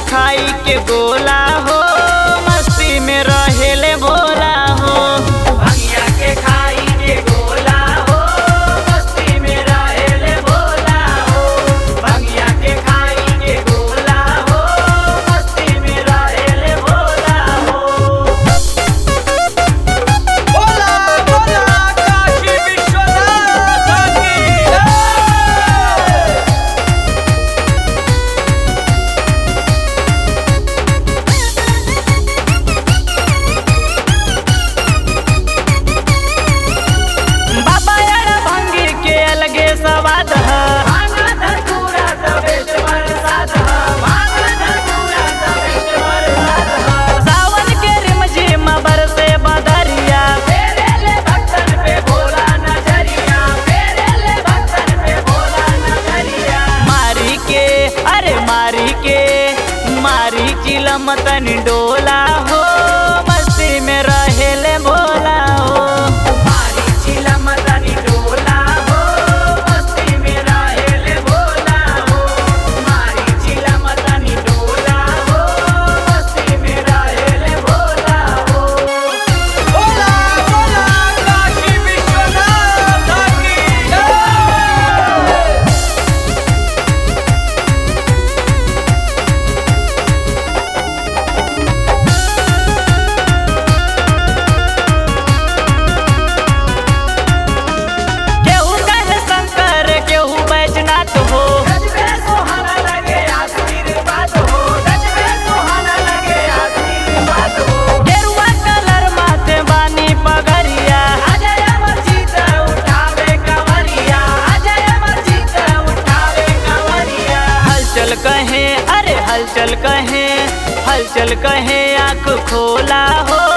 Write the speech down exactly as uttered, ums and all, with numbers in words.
खाई के गोला हो मस्ती में रहेले भोला हो। भंगिया के खाई के गोला हो मस्ती में रहेले भोला हो। भंगिया के खाई के गोला हो मस्ती में रहेले भोला हो। बोला बोला काशी विश्वनाथ की जय। बाबा यार भंगी के अलगे सवाद है। भांगा धतूरा तबेच बरसात ह। भांगा धतूरा तबेच बरसात ह। सावन के रिमझिम बरसे बदरिया फेरेले भक्तन पे भोला नजरिया। फेरेले भक्तन पे भोला नजरिया। मारी के अरे मारी के मारी चिलम तनी डोला हो मस्ती में रहेले भोला हो। मारी चिलम तनी डोला हो मस्ती में रहेले भोला हो। मारी चिलम तनी डोला हो मस्ती में रहेले भोला हो। बोला बोला काशी विश्वनाथ की जय। केहू कहे शंकर केहू बैजनाथ हो। गजबे सुहाना लगे आखिर बात हो। गजबे सुहाना लगे आखिर बात हो। गेरुआ कलर माथे बानी पगरिया अजय अमरजीत उठावे कंवरिया। अजय अमरजीत उठावे कंवरिया। हलचल कहे अरे हलचल कहे हलचल कहे आँख खोला हो